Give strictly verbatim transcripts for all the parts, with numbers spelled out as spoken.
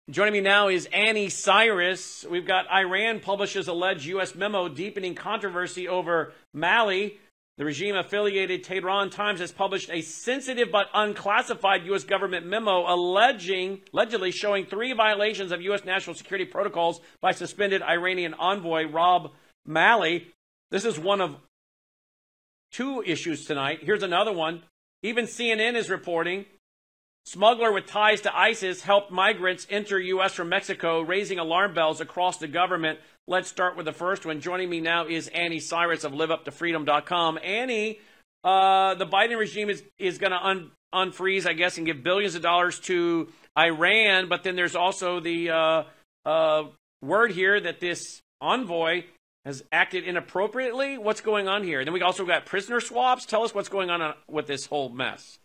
Joining me now is Annie Cyrus. We've got Iran publishes alleged U S memo deepening controversy over Mali. The regime-affiliated Tehran Times has published a sensitive but unclassified U S government memo alleging, allegedly showing three violations of U S national security protocols by suspended Iranian envoy Rob Mali. This is one of two issues tonight. Here's another one. Even C N N is reporting smuggler with ties to ISIS helped migrants enter U S from Mexico, raising alarm bells across the government. Let's start with the first one. Joining me now is Annie Cyrus of live up to freedom dot com. Annie, uh, the Biden regime is, is going to un, unfreeze, I guess, and give billions of dollars to Iran. But then there's also the uh, uh, word here that this envoy has acted inappropriately. What's going on here? And then we also got prisoner swaps. Tell us what's going on with this whole mess.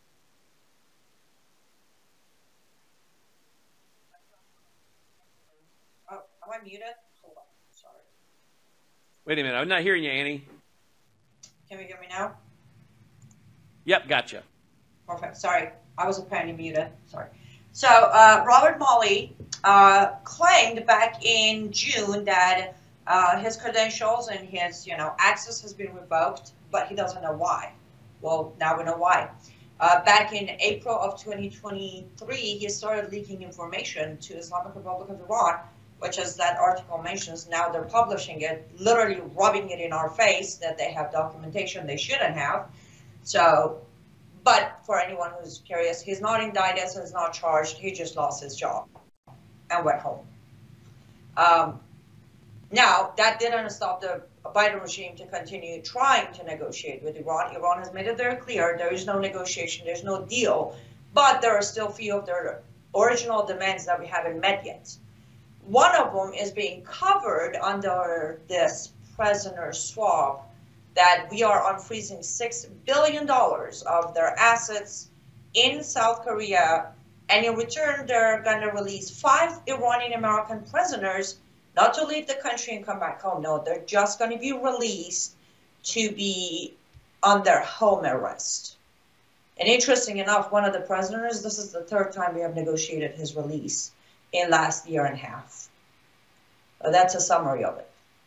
Am I muted? Hold on. Sorry. Wait a minute. I'm not hearing you, Annie. Can you hear me now? Yep, gotcha. Perfect. Sorry. I was apparently muted. Sorry. So, uh, Robert Malley uh, claimed back in June that uh, his credentials and his, you know, access has been revoked, but he doesn't know why. Well, now we know why. Uh, back in April of twenty twenty-three, he started leaking information to Islamic Republic of Iran, which, as that article mentions, now they're publishing it, literally rubbing it in our face that they have documentation they shouldn't have. So, but for anyone who's curious, he's not indicted, so he's not charged. He just lost his job and went home. Um, now, that didn't stop the Biden regime to continue trying to negotiate with Iran. Iran has made it very clear there is no negotiation, there's no deal, but there are still a few of their original demands that we haven't met yet. One of them is being covered under this prisoner swap that we are unfreezing six billion dollars of their assets in South Korea. And in return, they're going to release five Iranian American prisoners, not to leave the country and come back home. No, they're just going to be released to be under home arrest. And interesting enough, one of the prisoners, this is the third time we have negotiated his release in last year and a half. Uh, that's a summary of it.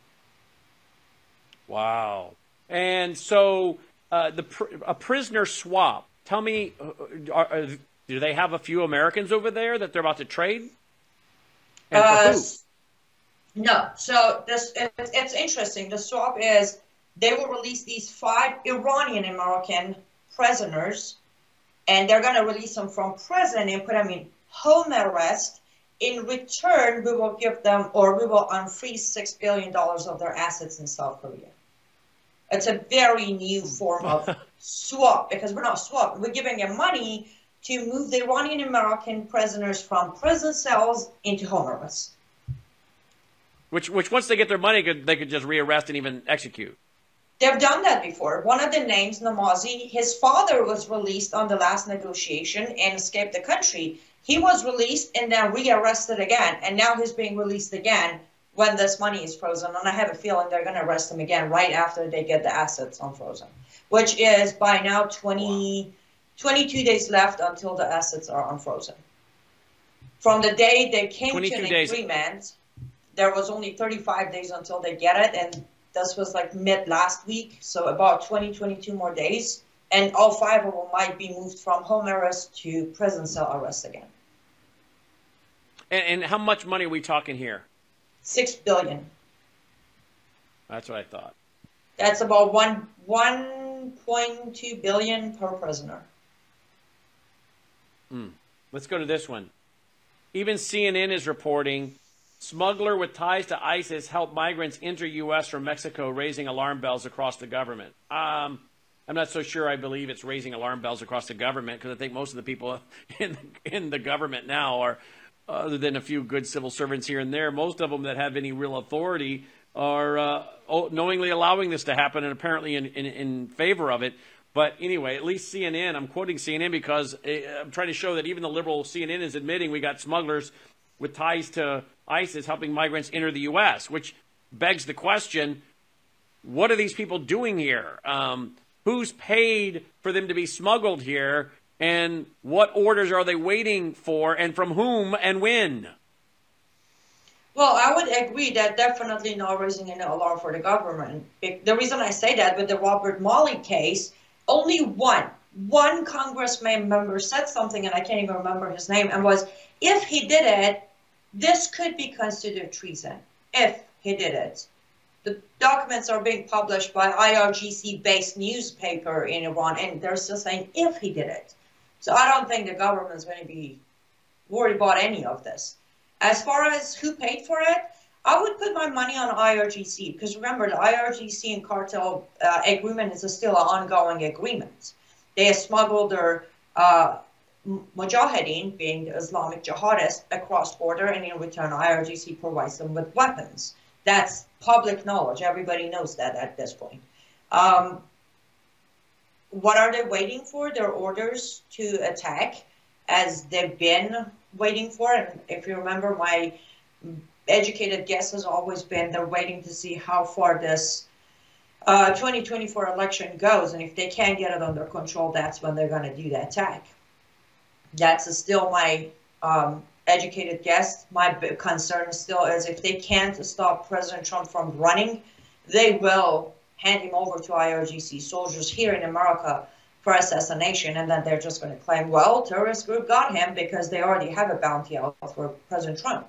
Wow. And so uh, the pr a prisoner swap. Tell me, uh, are, are, do they have a few Americans over there that they're about to trade? And uh, for who? No. So this it, it's interesting. The swap is they will release these five Iranian American prisoners, and they're going to release them from prison and put them in home arrest. In return, we will give them, or we will unfreeze six billion dollars of their assets in South Korea. It's a very new form of swap, because we're not swapping. We're giving them money to move the Iranian American prisoners from prison cells into home arrest. Which, which once they get their money, could, they could just rearrest and even execute. They've done that before. One of the names, Namazi, his father was released on the last negotiation and escaped the country. He was released and then rearrested again, and now he's being released again when this money is frozen. And I have a feeling they're going to arrest him again right after they get the assets unfrozen, which is by now twenty, wow. twenty-two days left until the assets are unfrozen. From the day they came to an days. agreement, there was only thirty-five days until they get it, and this was like mid last week, so about twenty, twenty-two more days, and all five of them might be moved from home arrest to prison cell arrest again. And, and how much money are we talking here? Six billion. That's what I thought. That's about one one point two billion per prisoner. Mm. Let's go to this one. Even C N N is reporting smuggler with ties to ISIS helped migrants enter U S from Mexico, raising alarm bells across the government. Um, I'm not so sure I believe it's raising alarm bells across the government, because I think most of the people in in the government now are, other than a few good civil servants here and there, most of them that have any real authority are uh, knowingly allowing this to happen and apparently in, in, in favor of it. But anyway, at least C N N, I'm quoting C N N because I'm trying to show that even the liberal C N N is admitting we got smugglers with ties to ISIS helping migrants enter the U S, which begs the question, what are these people doing here? Um, who's paid for them to be smuggled here? And what orders are they waiting for, and from whom and when? Well, I would agree that definitely not raising any alarm for the government. The reason I say that with the Robert Malley case, only one, one congressman member said something, and I can't even remember his name, and was, if he did it, this could be considered treason, if he did it. The documents are being published by I R G C-based newspaper in Iran, and they're still saying if he did it. So I don't think the government's going to be worried about any of this. As far as who paid for it, I would put my money on I R G C, because remember, the I R G C and cartel uh, agreement is a still an ongoing agreement. They smuggled their uh, mujahideen, being the Islamic jihadists, across border, and in return, I R G C provides them with weapons. That's public knowledge. Everybody knows that at this point. Um, what are they waiting for? Their orders to attack, as they've been waiting for. And if you remember, my educated guess has always been they're waiting to see how far this uh, twenty twenty-four election goes. And if they can't get it under control, that's when they're going to do the attack. That's still my um, educated guess. My concern still is if they can't stop President Trump from running, they will hand him over to I R G C soldiers here in America for assassination, and then they're just going to claim, well, terrorist group got him because they already have a bounty out for President Trump.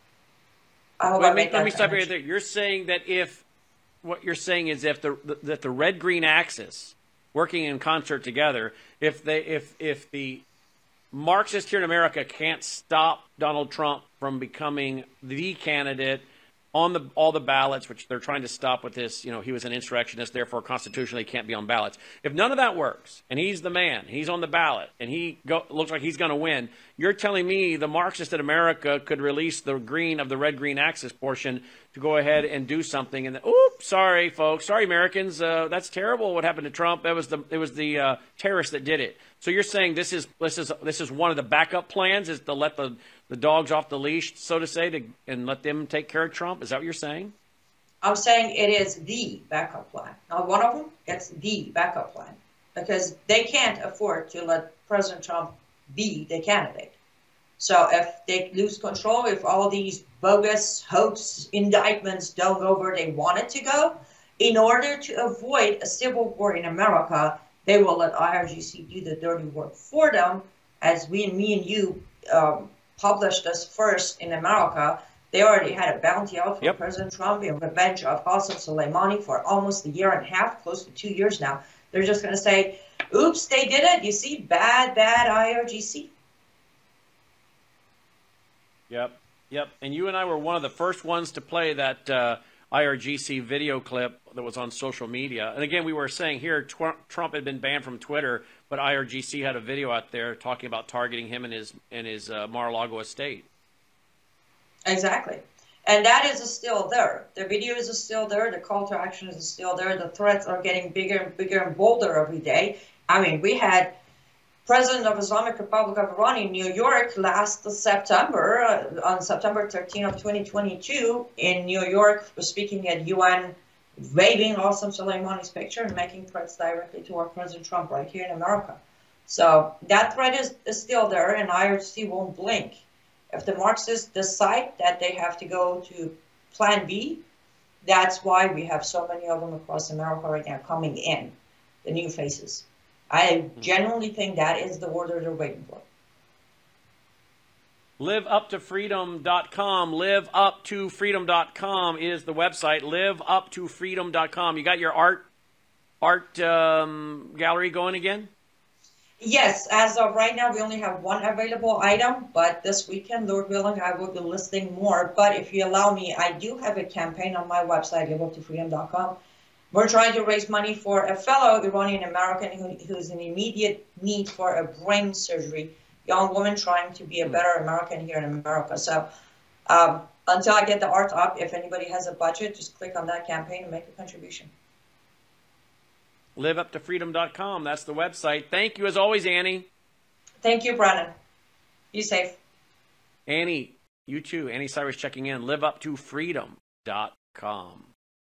I hope Wait, I made let me that stop you right connection. there. You're saying that if what you're saying is if the that the red green axis working in concert together, if they if if the Marxists here in America can't stop Donald Trump from becoming the candidate on the all the ballots, which they're trying to stop with this, you know, he was an insurrectionist, therefore constitutionally can't be on ballots. If none of that works, and he's the man, he's on the ballot, and he go, looks like he's going to win, you're telling me the Marxists in America could release the green of the red-green axis portion to go ahead and do something, and then, oops, sorry, folks, sorry, Americans, uh, that's terrible what happened to Trump. It was the it was the uh, terrorists that did it. So you're saying this is this is this is one of the backup plans, is to let the the dogs off the leash, so to say, to, and let them take care of Trump? Is that what you're saying? I'm saying it is the backup plan. Not one of them, it's the backup plan. Because they can't afford to let President Trump be the candidate. So if they lose control, if all these bogus hoax indictments don't go where they want it to go, in order to avoid a civil war in America, they will let I R G C do the dirty work for them, as we and me and you um, published this first in America. They already had a bounty out for Yep. President Trump in revenge of Qasem Soleimani for almost a year and a half, close to two years now. They're just going to say, oops, they did it. You see, bad, bad I R G C. Yep, yep. And you and I were one of the first ones to play that uh, I R G C video clip that was on social media. And again, we were saying here, tw Trump had been banned from Twitter, but I R G C had a video out there talking about targeting him and his and his uh, Mar-a-Lago estate. Exactly. And that is still there. The videos are still there. The call to action is still there. The threats are getting bigger and bigger and bolder every day. I mean, we had President of Islamic Republic of Iran in New York last September, uh, on September thirteenth of twenty twenty-two, in New York, was speaking at U N, waving Qasem Soleimani's picture and making threats directly toward President Trump right here in America. So that threat is, is still there, and I R G C won't blink. If the Marxists decide that they have to go to Plan B, that's why we have so many of them across America right now coming in, the new faces. I genuinely think that is the order they're waiting for. live up to freedom dot com. live up to freedom dot com is the website. live up to freedom dot com. You got your art art um, gallery going again? Yes, as of right now, we only have one available item, but this weekend, Lord willing, I will be listing more. But if you allow me, I do have a campaign on my website, live up to freedom dot com. We're trying to raise money for a fellow Iranian American who, who's in immediate need for a brain surgery, young woman trying to be a better American here in America. So um, until I get the art up, if anybody has a budget, just click on that campaign and make a contribution. live up to freedom dot com. That's the website. Thank you as always, Annie. Thank you, Brennan. Be safe. Annie, you too. Annie Cyrus checking in. live up to freedom dot com.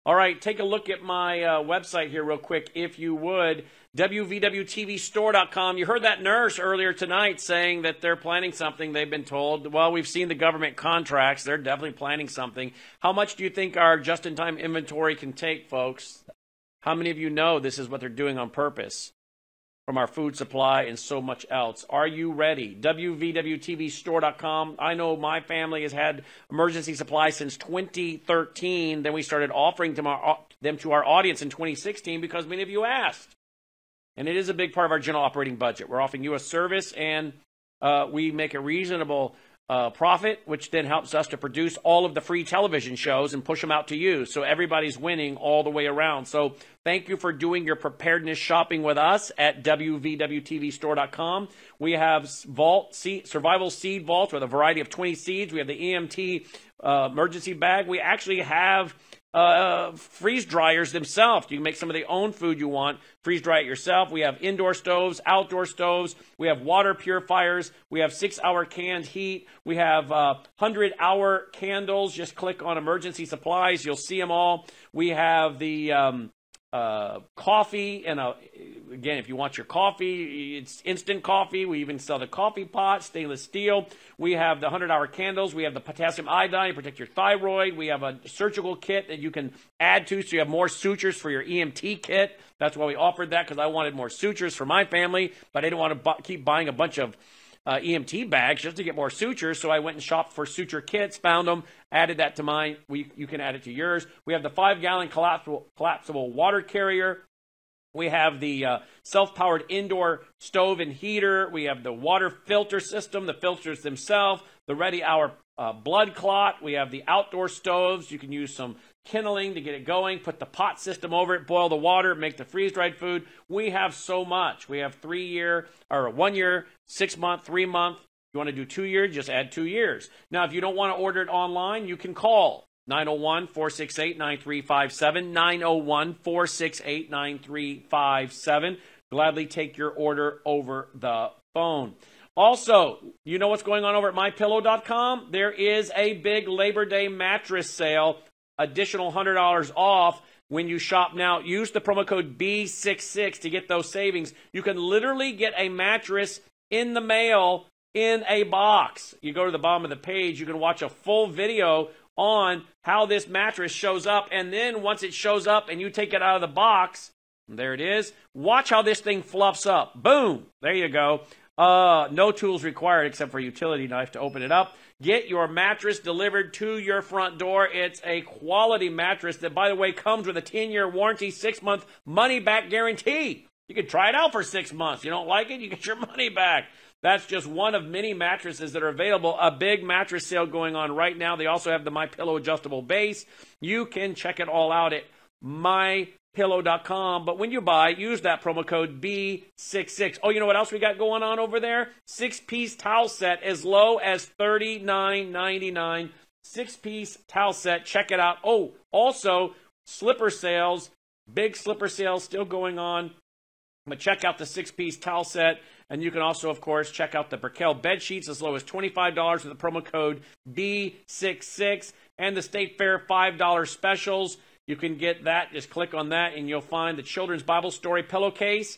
All right, take a look at my uh, website here real quick, if you would. W V W T V store dot com. You heard that nurse earlier tonight saying that they're planning something, they've been told. Well, we've seen the government contracts. They're definitely planning something. How much do you think our just-in-time inventory can take, folks? How many of you know this is what they're doing on purpose from our food supply and so much else? Are you ready? W V W T V store dot com. I know my family has had emergency supply since twenty thirteen. Then we started offering them, our, them to our audience in twenty sixteen because many of you asked. And it is a big part of our general operating budget. We're offering you a service, and uh, we make a reasonable uh, profit, which then helps us to produce all of the free television shows and push them out to you. So everybody's winning all the way around. So thank you for doing your preparedness shopping with us at W V W T V store dot com. We have Vault seed, Survival Seed Vault with a variety of twenty seeds. We have the E M T uh, emergency bag. We actually have Uh, freeze dryers themselves. You can make some of the own food you want. Freeze dry it yourself. We have indoor stoves, outdoor stoves. We have water purifiers. We have six-hour canned heat. We have uh, hundred-hour candles. Just click on emergency supplies. You'll see them all. We have the um, uh, coffee, and a, again, if you want your coffee, it's instant coffee. We even sell the coffee pot, stainless steel. We have the hundred-hour candles. We have the potassium iodine to protect your thyroid. We have a surgical kit that you can add to so you have more sutures for your E M T kit. That's why we offered that, because I wanted more sutures for my family, but I didn't want to bu- keep buying a bunch of uh, E M T bags just to get more sutures. So I went and shopped for suture kits, found them, added that to mine. We, you can add it to yours. We have the five-gallon collapsible, collapsible water carrier. We have the uh, self-powered indoor stove and heater. We have the water filter system, the filters themselves, the Ready Hour uh, blood clot. We have the outdoor stoves. You can use some kindling to get it going. Put the pot system over it, boil the water, make the freeze-dried food. We have so much. We have three-year, or one-year, six-month, three-month. You want to do two years, just add two years. Now, if you don't want to order it online, you can call nine oh one, four six eight, nine three five seven, nine oh one, four six eight, nine three five seven. Gladly take your order over the phone. Also, you know what's going on over at my pillow dot com? There is a big Labor Day mattress sale, additional one hundred dollars off when you shop now. Use the promo code B sixty-six to get those savings. You can literally get a mattress in the mail in a box. You go to the bottom of the page, you can watch a full video on how this mattress shows up, and then once it shows up and you take it out of the box, there it is. Watch how this thing fluffs up. Boom! There you go. Uh, no tools required except for a utility knife to open it up. Get your mattress delivered to your front door. It's a quality mattress that, by the way, comes with a ten-year warranty, six-month money-back guarantee. You can try it out for six months. You don't like it, you get your money back. That's just one of many mattresses that are available. A big mattress sale going on right now. They also have the MyPillow adjustable base. You can check it all out at my pillow dot com. But when you buy, use that promo code B sixty-six. Oh, you know what else we got going on over there? Six-piece towel set as low as thirty-nine ninety-nine. Six-piece towel set. Check it out. Oh, also, slipper sales. Big slipper sales still going on. But check out the six-piece towel set. And you can also, of course, check out the Brickell bed sheets as low as twenty-five dollars with the promo code B sixty-six. And the State Fair five dollar specials. You can get that. Just click on that, and you'll find the Children's Bible Story pillowcase,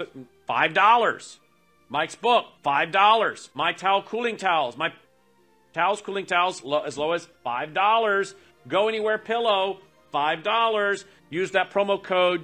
five dollars. Mike's book, five dollars. My towel cooling towels. My towels, cooling towels, low, as low as five dollars. Go Anywhere pillow, five dollars. Use that promo code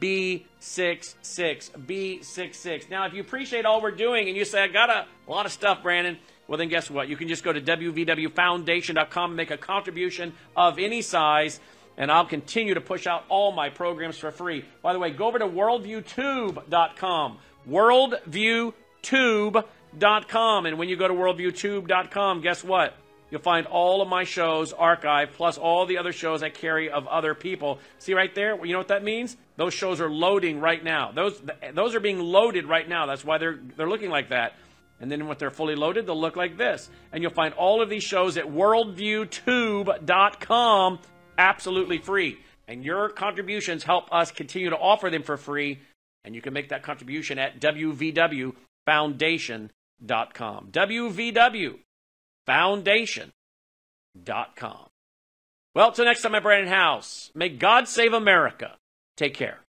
B sixty-six. B sixty-six. Now, if you appreciate all we're doing and you say, I got a, a lot of stuff, Brandon, well, then guess what? You can just go to W V W foundation dot com and make a contribution of any size, and I'll continue to push out all my programs for free. By the way, go over to worldview tube dot com. worldview tube dot com. And when you go to worldview tube dot com, guess what? You'll find all of my shows archived, plus all the other shows I carry of other people. See right there? You know what that means? Those shows are loading right now. Those those are being loaded right now. That's why they're they're looking like that. And then when they're fully loaded, they'll look like this. And you'll find all of these shows at worldview tube dot com absolutely free. And your contributions help us continue to offer them for free. And you can make that contribution at W V W foundation dot com. W V W foundation dot com. Well, till next time, I'm Brandon House. May God save America. Take care.